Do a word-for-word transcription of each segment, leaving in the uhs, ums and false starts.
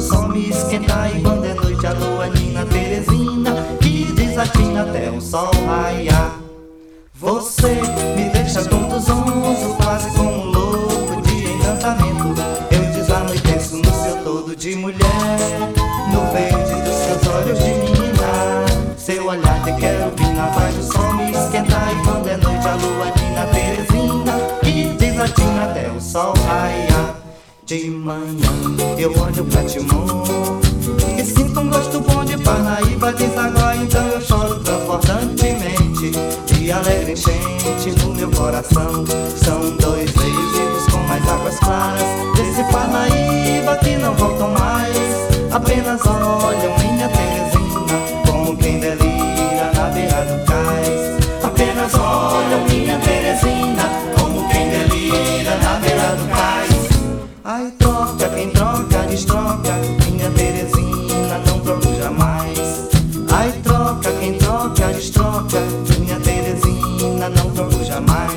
sol me esquenta e quando é noite a lua nina Teresina que desatina até o sol raiar. Você me deixa tonto, zonzo, quase como um louco de encantamento. Eu desanoiteço no seu todo de mulher, no verde dos seus olhos de menina. Seu olhar de querubina faz o sol me esquentar e quando é noite a lua nina Teresina que desatina até o sol raiar. De manhã eu olho pra Timon e sinto um gosto bom de Parnaíba, desaguar, então eu choro transbordantemente de alegre enchente no meu coração. São dois rios vivos com mais águas claras desse Parnaíba que não voltam mais, apenas olham minha Teresina como quem delira na beira do cais. Apenas olham minha Teresina como quem delira na beira do cais. Ai, troca, quem troca, destroca, minha Teresina não troco jamais. Ai, troca, quem troca, destroca, minha Teresina não troco jamais.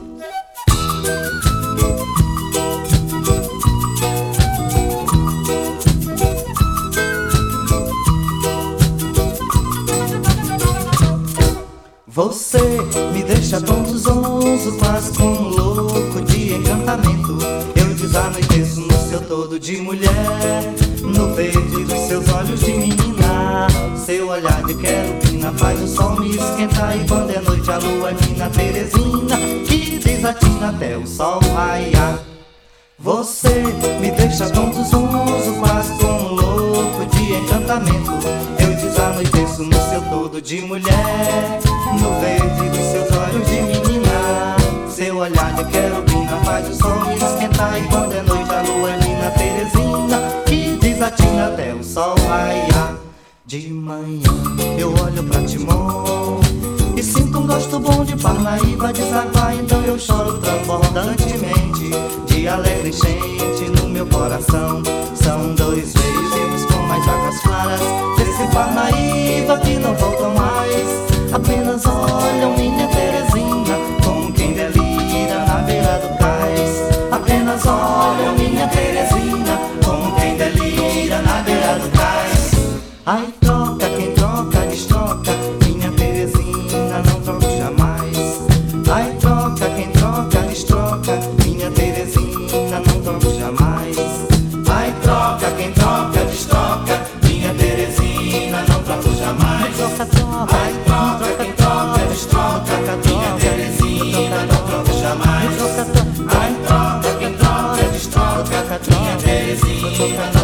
Você me deixa tonto, zonzo, quase como um louco de encantamento. Eu desanoiteço no seu todo de mulher, no verde dos seus olhos de menina. Seu olhar de querubina faz o sol me esquentar e quando é noite a lua nina Teresina que desatina até o sol raiar. Você me deixa tonto, zonzo, quase como um louco de encantamento. Eu desanoiteço no seu todo de mulher, no verde dos seus olhos de menina. Seu olhar de querubina faz o sol me esquentar e quando é noite a lua nina Teresina que desatina até o sol raiar. De manhã eu olho pra Timon e sinto um gosto bom de Parnaíba, desaguar, então eu choro transbordantemente de alegre enchente no meu coração. São dois rios vivos com mais águas claras desse Parnaíba que não voltam mais, apenas olham minha Teresina como quem delira na beira do cais. Apenas olham minha Teresina como quem delira na beira do cais. Ai, troca, quem troca, destroca, minha Teresina não troco jamais. Ai, troca, quem troca, destroca, minha Teresina não troco jamais. Ai, troca, quem troca, destroca, minha Teresina não troco jamais. Troca, troca, ai, troca, quem troca, destroca, minha Teresina não troco jamais. Ai, troca, quem troca, destroca, minha Teresina não